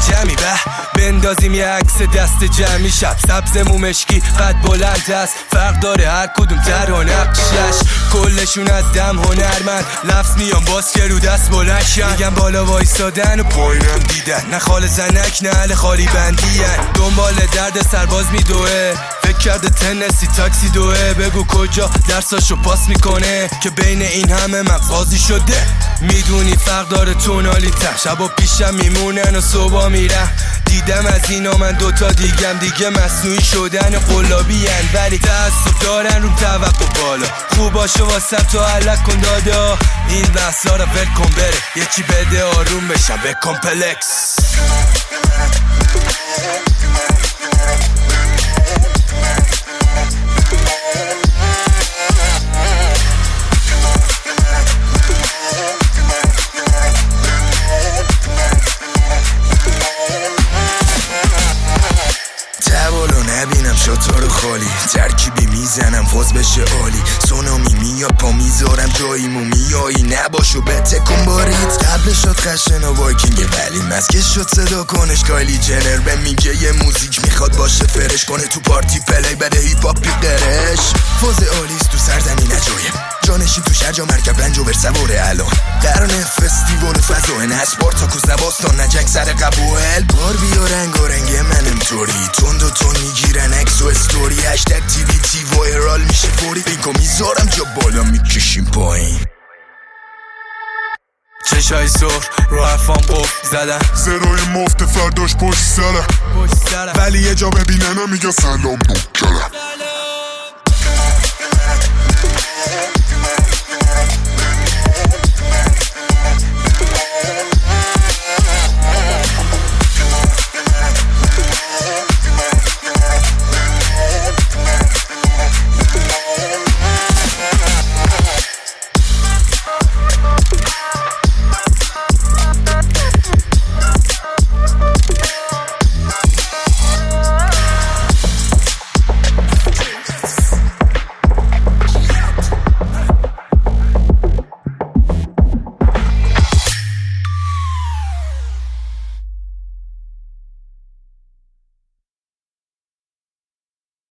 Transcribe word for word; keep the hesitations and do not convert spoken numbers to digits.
جمعی به بندازیم یه عکس دست جمعی شب سبز مومشکی قد بلند است فرق داره هر کدوم در و نقشش کلشون از دم هنرمند لفظ میان باز که رو دست بلنشن میگم بالا وایستادن و پایینم دیدن نه خال زنک نه حل خالی بندیان دنبال درد سرباز میدوه فکر کرده تنسی تاکسی دوه بگو کجا درساشو پاس میکنه که بین این همه من قاضی شده میدونی فرق داره تونالیتر شبا پیشم میمونن و صبح میرم دیدم از اینا من دوتا دیگم دیگه مصنوعی شدن قلابی هن ولی تعصب دارن روم توقع بالا خوب باشه واسم تو علک کن دادا این بحثا رو ول کن بره یکی بده آروم بشم به کمپلکس نبینم شطور خالی ترکیبی میزنم فاز بشه عالی سونامی میاد پا میذارم جاییمو میایی نباشو بته کن باریت قبل شد خشن و وایکینگ ولی مزگش شد صدا کنش کایلی جنر به میگه یه موزیک میخواد باشه فرش کنه تو پارتی پلی بده هیپ هاپی قرش فاز عالیست تو سرزمین عجایب جانشین تو شرجا مرکب رنج و برسواره الان قرانه فستیوال فضا نه اسپارتاکوس نباستان نجنگ سر قبول بار بیا رنگ و رنگ منم توری تند و تون میگیرن اکس و استوری هشتگ تی وی تی وایرال میشه فوری بینکو میذارم جا بالا میکشیم پایین چشای سرخ رو حرفام قفل زدن زرای مفت فرداش پشت سرم ولی یه جا ببینن و میگه سلام نوکرم